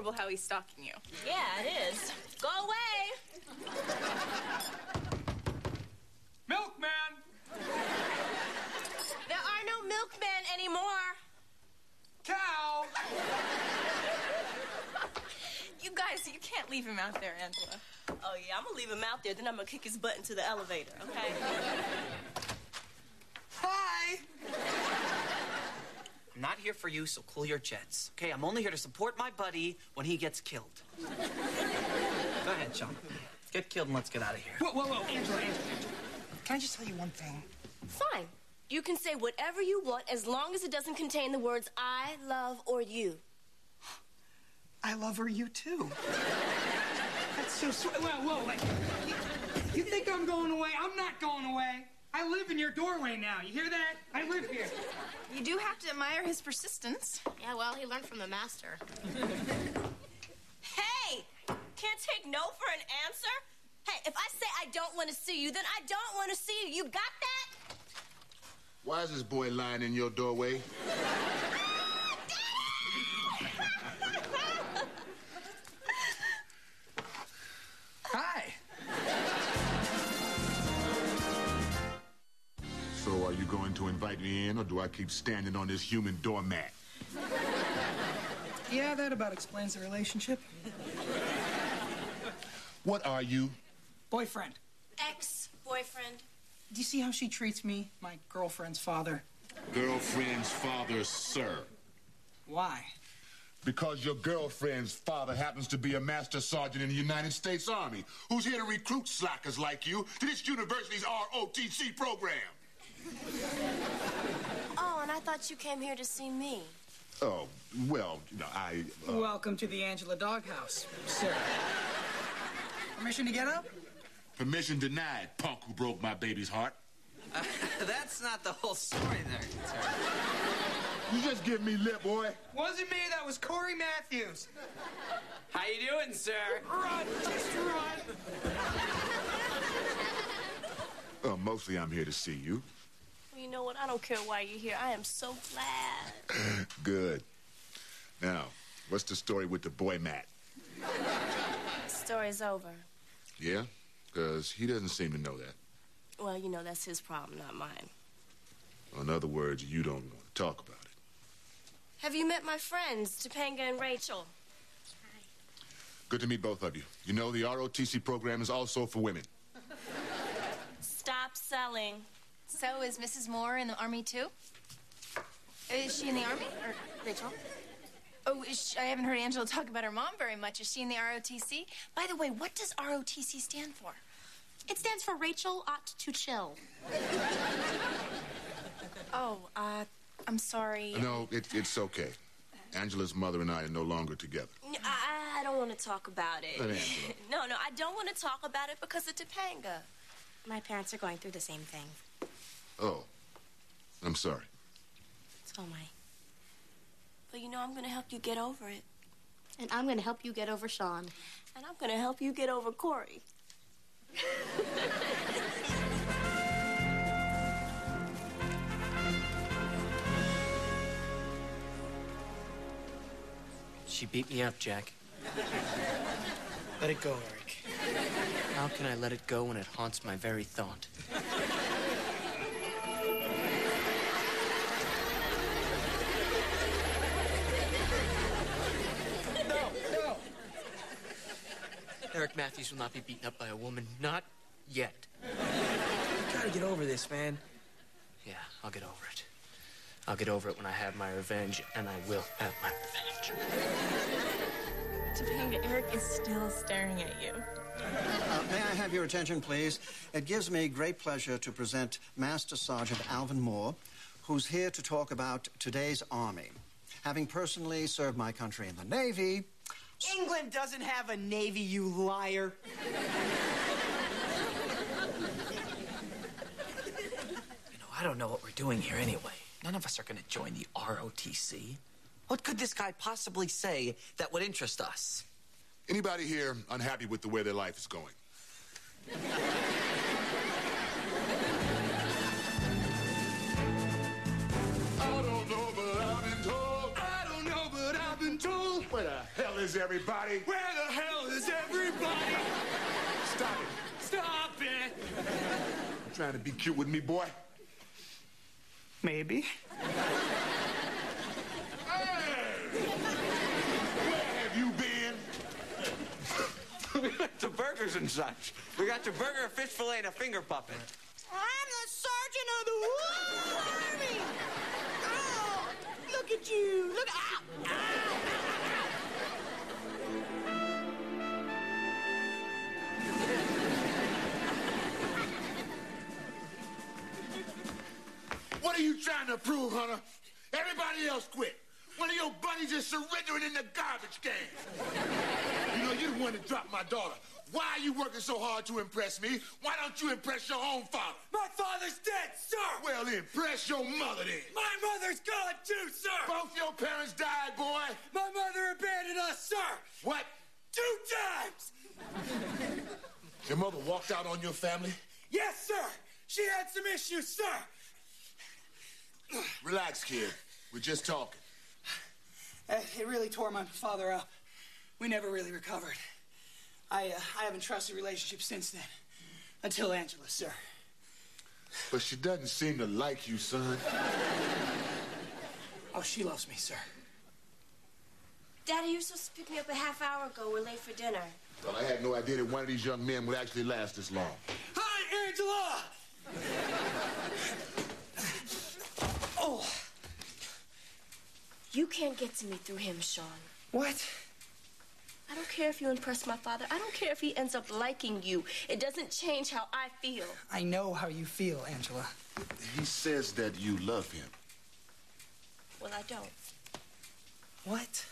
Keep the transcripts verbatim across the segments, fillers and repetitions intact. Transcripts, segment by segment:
horrible how he's stalking you. Yeah, it is. Go away. Milkman! There are no milkmen anymore. Cow! You guys, you can't leave him out there, Angela. Oh, yeah, I'm gonna leave him out there, then I'm gonna kick his butt into the elevator, okay? Hi! I'm not here for you, so cool your jets. Okay, I'm only here to support my buddy when he gets killed. Go ahead, Sean. Get killed and let's get out of here. Whoa, whoa, whoa, Angela, Angela, Angela. Can I just tell you one thing? Fine. You can say whatever you want as long as it doesn't contain the words I, love, or you. I love her, you too. That's so sweet. Whoa, whoa, wait. You, you think I'm going away? I'm not going away. I live in your doorway now. You hear that? I live here. You do have to admire his persistence. Yeah, well, he learned from the master. Hey! Can't take no for an answer? Hey, if I say I don't want to see you, then I don't want to see you. You got that? Why is this boy lying in your doorway? Hi. So are you going to invite me in, or do I keep standing on this human doormat? Yeah, that about explains the relationship. What are you? Boyfriend. Ex-boyfriend. Do you see how she treats me, my girlfriend's father? Girlfriend's father, sir. Why? Because your girlfriend's father happens to be a master sergeant in the United States Army who's here to recruit slackers like you to this university's R O T C program. Oh, and I thought you came here to see me. Oh, well, you know, I... Uh... Welcome to the Angela Doghouse, sir. Permission to get up? Permission denied, punk who broke my baby's heart. Uh, that's not the whole story there, sir. You just give me lip, boy. Wasn't me, that was Corey Matthews. How you doing, sir? Run, just run. Well, mostly I'm here to see you. Well, you know what? I don't care why you're here. I am so glad. Good. Now, what's the story with the boy Matt? The story's over. Yeah? Because he doesn't seem to know that. Well, you know, that's his problem, not mine. In other words, you don't want to talk about it. Have you met my friends, Topanga and Rachel? Hi. Good to meet both of you. You know, the R O T C program is also for women. Stop selling. So is Missus Moore in the Army, too? Is she in the Army? Or Rachel? Oh, is she, I haven't heard Angela talk about her mom very much. Is she in the R O T C? By the way, what does R O T C stand for? It stands for Rachel Ought to Chill. Oh, uh, I'm sorry. No, it, it's okay. Angela's mother and I are no longer together. I, I don't want to talk about it. But Angela. No, no, I don't want to talk about it because of Topanga. My parents are going through the same thing. Oh, I'm sorry. So am I. But you know, I'm going to help you get over it. And I'm going to help you get over Sean. And I'm going to help you get over Corey. She beat me up, Jack. Let it go, Eric. How can I let it go when it haunts my very thought? No, no. Eric Matthews will not be beaten up by a woman. Not yet. You gotta get over this, man. Yeah, I'll get over it. I'll get over it when I have my revenge, and I will have my revenge. Topanga, Eric is still staring at you. Uh, may I have your attention, please? It gives me great pleasure to present Master Sergeant Alvin Moore, who's here to talk about today's Army. Having personally served my country in the Navy... England doesn't have a Navy, you liar. You know, I don't know what we're doing here anyway. None of us are going to join the R O T C. What could this guy possibly say that would interest us? Anybody here unhappy with the way their life is going? I don't know, but I've been told. I don't know, but I've been told. Where the hell is is everybody? Where the hell is everybody? Stop it. Stop it! You trying to be cute with me, boy? Maybe. Hey! Where have you been? We went to burgers and such. We got your burger, a fish fillet, and a finger puppet. I'm the sergeant of the War Army. Oh, look at you. Look. Ow, ow, ow, What are you trying to prove, Hunter? Everybody else quit. One of your buddies is surrendering in the garbage can. You know, you're the one that dropped my daughter. Why are you working so hard to impress me? Why don't you impress your own father? My father's dead, sir! Well, impress your mother then. My mother's gone too, sir! Both your parents died, boy. My mother abandoned us, sir! What? Two times! Your mother walked out on your family? Yes, sir! She had some issues, sir! Relax, kid. We're just talking. Uh, it really tore my father up. We never really recovered. I, uh, I haven't trusted relationships since then. Until Angela, sir. But she doesn't seem to like you, son. Oh, she loves me, sir. Daddy, you were supposed to pick me up a half hour ago. We're late for dinner. Well, I had no idea that one of these young men would actually last this long. Hi, Angela! Oh. You can't get to me through him, Sean. What? I don't care if you impress my father. I don't care if he ends up liking you. It doesn't change how I feel. I know how you feel, Angela. He says that you love him. Well, I don't. What?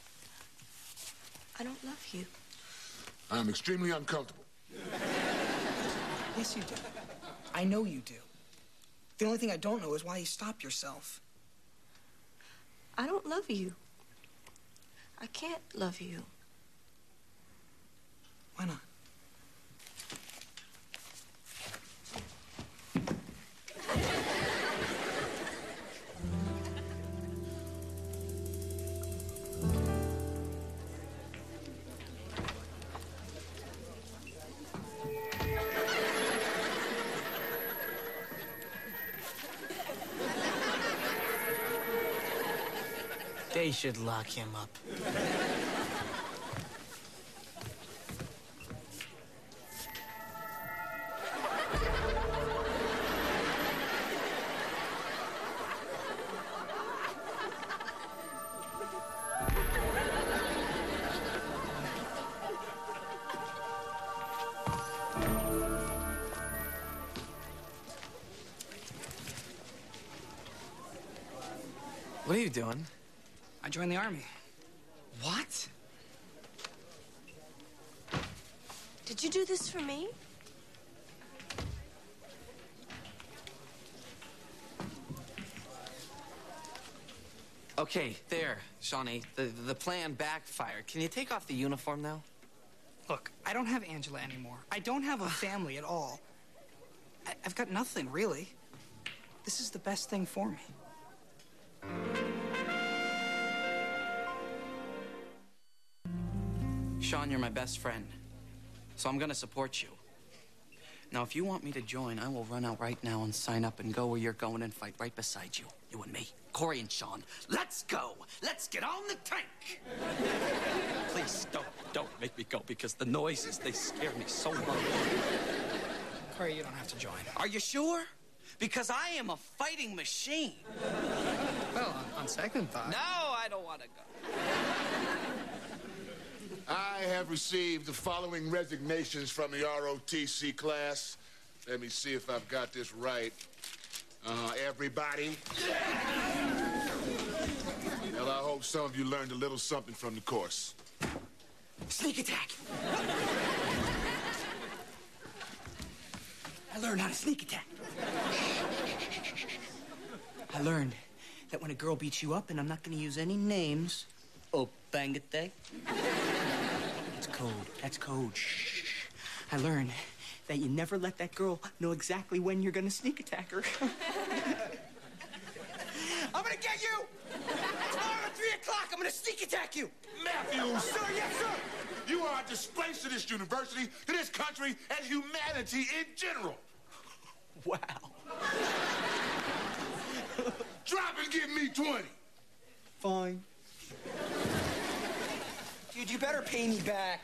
I don't love you. I'm extremely uncomfortable. Yes, you do. I know you do. The only thing I don't know is why you stopped yourself. I don't love you. I can't love you. Why not? They should lock him up. What are you doing? I joined the Army. What? Did you do this for me? Okay, there, Shawnee. The, the plan backfired. Can you take off the uniform now? Look, I don't have Angela anymore. I don't have a family at all. I, I've got nothing, really. This is the best thing for me. Sean, you're my best friend, so I'm gonna support you. Now, if you want me to join, I will run out right now and sign up and go where you're going and fight right beside you. You and me, Corey and Sean. Let's go. Let's get on the tank. Please, don't, don't make me go because the noises, they scare me so much. Corey, you don't have to join. Are you sure? Because I am a fighting machine. Well, on, on second thought. No, I don't want to go. I have received the following resignations from the R O T C class. Let me see if I've got this right. Uh, everybody. Well, I hope some of you learned a little something from the course. Sneak attack. I learned how to sneak attack. I learned that when a girl beats you up, and I'm not going to use any names, oh, bang it, they. That's code. That's code. Shh. I learned that you never let that girl know exactly when you're going to sneak attack her. I'm going to get you! Tomorrow at three o'clock, I'm gonna sneak attack you! Matthews! Sir, yes, sir! You are a disgrace to this university, to this country, and humanity in general. Wow. Drop and give me twenty. Fine. Dude, you better pay me back.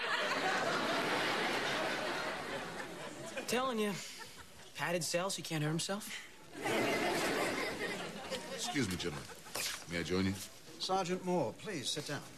I'm telling you, padded cells, he can't hurt himself. Excuse me, gentlemen. May I join you? Sergeant Moore, please sit down.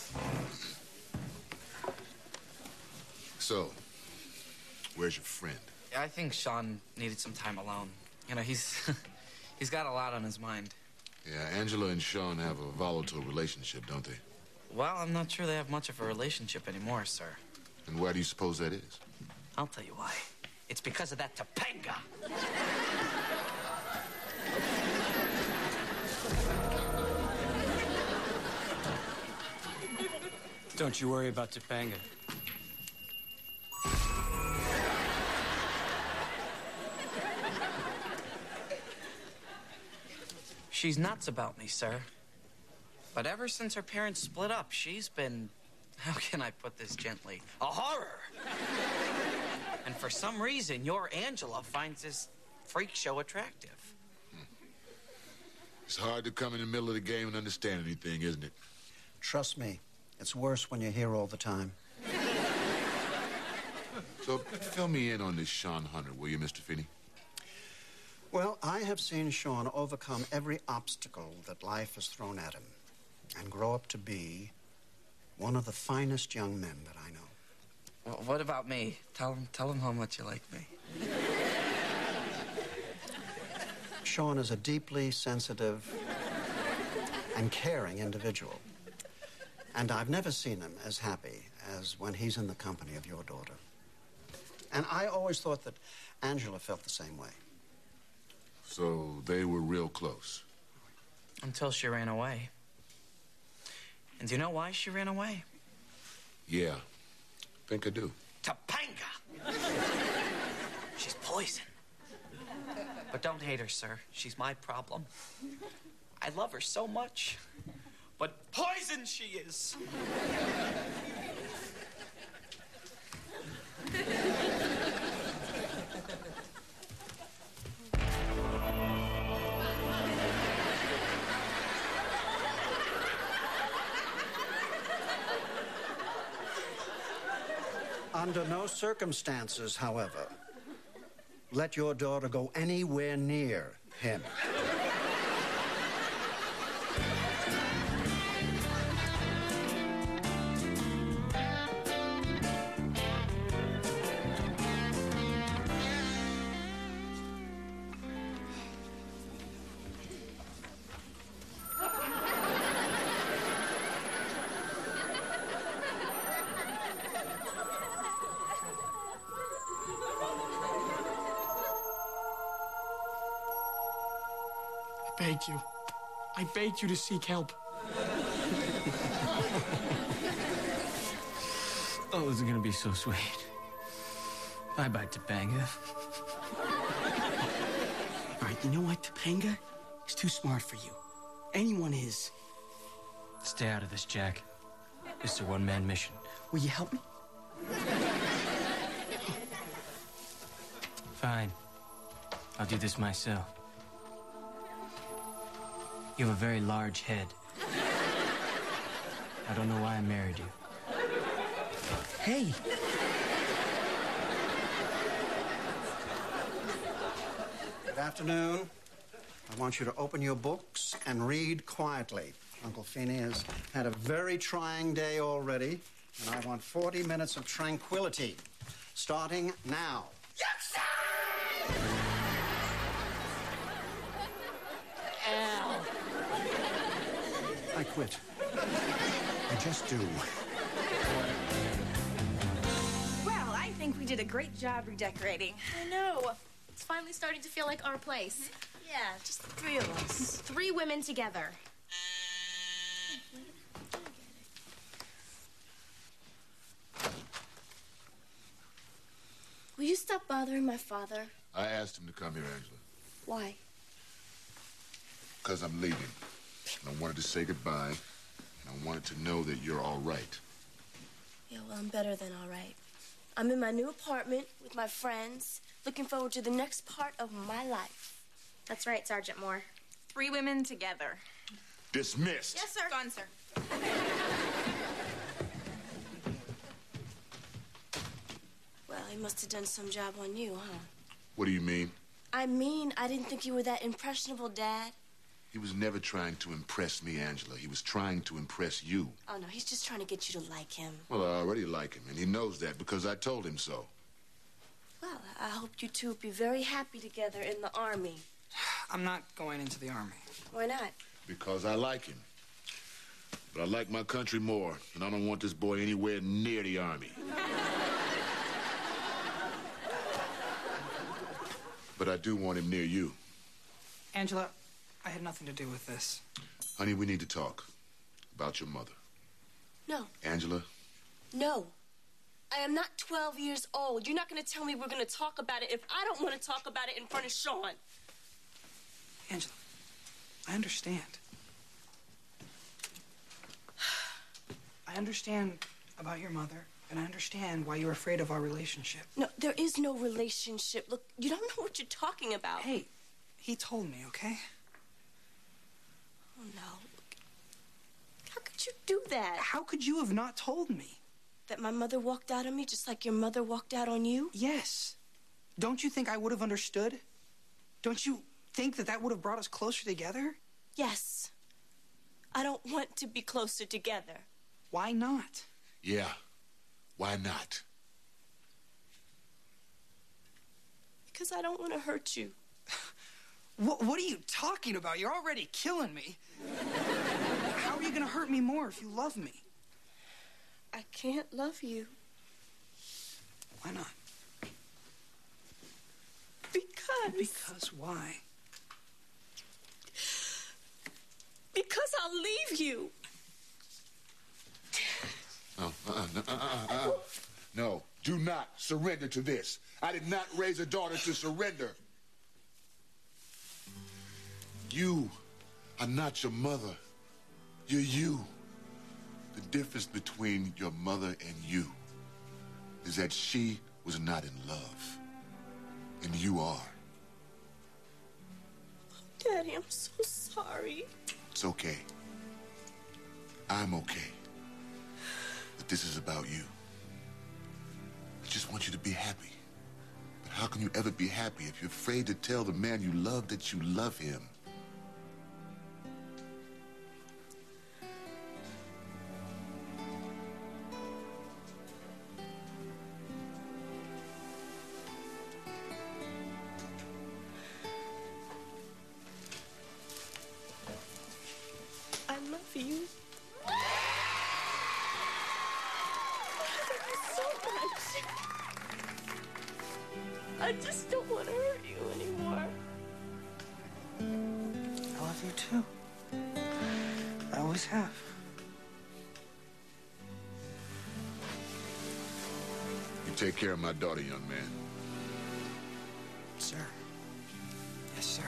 So, where's your friend? I think Sean needed some time alone. You know, he's he's got a lot on his mind. Yeah, Angela and Sean have a volatile relationship, don't they? Well, I'm not sure they have much of a relationship anymore, sir. And why do you suppose that is? I'll tell you why. It's because of that Topanga. Don't you worry about Topanga. She's nuts about me, sir. But ever since her parents split up, she's been, how can I put this gently, a horror. And for some reason, your Angela finds this freak show attractive. It's hard to come in the middle of the game and understand anything, isn't it? Trust me, it's worse when you're here all the time. So, fill me in on this Sean Hunter, will you, Mister Finney? Well, I have seen Sean overcome every obstacle that life has thrown at him and grow up to be one of the finest young men that I know. Well, what about me? Tell him, tell him how much you like me. Sean is a deeply sensitive and caring individual. And I've never seen him as happy as when he's in the company of your daughter. And I always thought that Angela felt the same way. So they were real close? Until she ran away. And do you know why she ran away? Yeah, I think I do. Topanga! She's poison. But don't hate her, sir. She's my problem. I love her so much. But poison she is. Under no circumstances, however, let your daughter go anywhere near him. I begged you. I begged you to seek help. Oh, this is gonna be so sweet. Bye-bye, Topanga. All right, you know what? Topanga is too smart for you. Anyone is. Stay out of this, Jack. It's a one-man mission. Will you help me? Fine. I'll do this myself. You have a very large head. I don't know why I married you. Hey. Good afternoon. I want you to open your books and read quietly. Uncle Feeney has had a very trying day already, and I want forty minutes of tranquility, starting now. Yes, sir! Ow. I quit. I just do. Well, I think we did a great job redecorating. I know. It's finally starting to feel like our place. Yeah, just the three of us. Three women together. Will you stop bothering my father? I asked him to come here, Angela. Why? Because I'm leaving. And I wanted to say goodbye I wanted to know that you're all right. Yeah, well, I'm better than all right. I'm in my new apartment with my friends, looking forward to the next part of my life. That's right, Sergeant Moore. Three women together. Dismissed. Yes, sir. Gone, sir. Well, he must have done some job on you, huh? What do you mean? I mean, I didn't think you were that impressionable, Dad. He was never trying to impress me, Angela. He was trying to impress you. Oh, no, he's just trying to get you to like him. Well, I already like him, and he knows that because I told him so. Well, I hope you two will be very happy together in the Army. I'm not going into the Army. Why not? Because I like him. But I like my country more, and I don't want this boy anywhere near the Army. But I do want him near you. Angela, I had nothing to do with this. Honey, we need to talk about your mother. No. Angela? No. I am not twelve years old. You're not going to tell me we're going to talk about it if I don't want to talk about it in front of Sean. Angela, I understand. I understand about your mother, and I understand why you're afraid of our relationship. No, there is no relationship. Look, you don't know what you're talking about. Hey, he told me, okay? Oh, no. How could you do that? How could you have not told me? That my mother walked out on me just like your mother walked out on you? Yes. Don't you think I would have understood? Don't you think that that would have brought us closer together? Yes. I don't want to be closer together. Why not? Yeah. Why not? Because I don't want to hurt you. What, what are you talking about? You're already killing me. How are you going to hurt me more if you love me? I can't love you. Why not? Because... Because why? Because I'll leave you. Oh, uh-uh, no, uh-uh, uh-uh. No, do not surrender to this. I did not raise a daughter to surrender. You are not your mother. You're you. The difference between your mother and you is that she was not in love, and you are. Daddy, I'm so sorry. It's okay. I'm okay. But this is about you. I just want you to be happy. But how can you ever be happy if you're afraid to tell the man you love that you love him? I love you. I love you so much. I just don't want to hurt you anymore. I love you too. I always have. You take care of my daughter, young man. Sir. Yes, sir.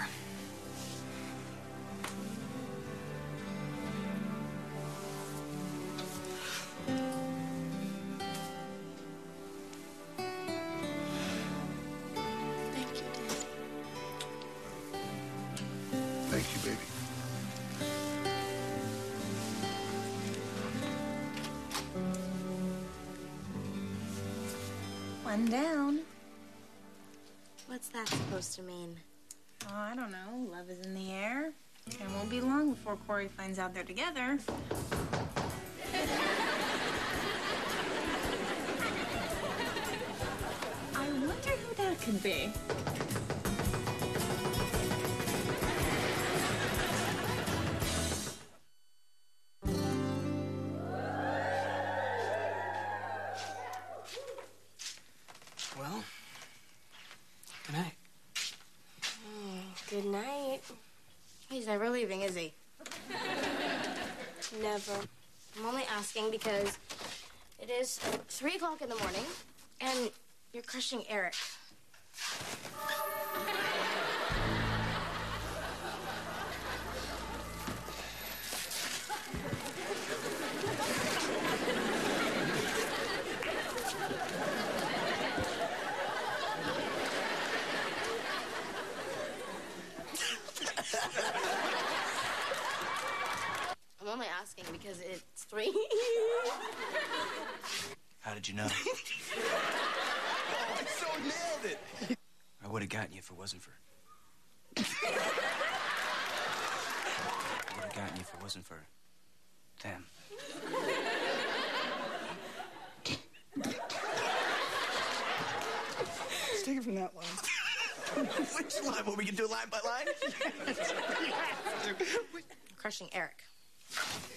Thank you, baby. One down. What's that supposed to mean? Oh, I don't know. Love is in the air. It won't be long before Corey finds out they're together. I wonder who that could be. Well, good night. Mm, good night. He's never leaving, is he? Never. I'm only asking because it is three o'clock in the morning, and you're crushing Eric. asking because it's three. How did you know? Oh, I so nailed it. I would have gotten you if it wasn't for... I would have gotten you if it wasn't for... them. Let's take it from that line. Which line? What, we can do line by line? Crushing Eric.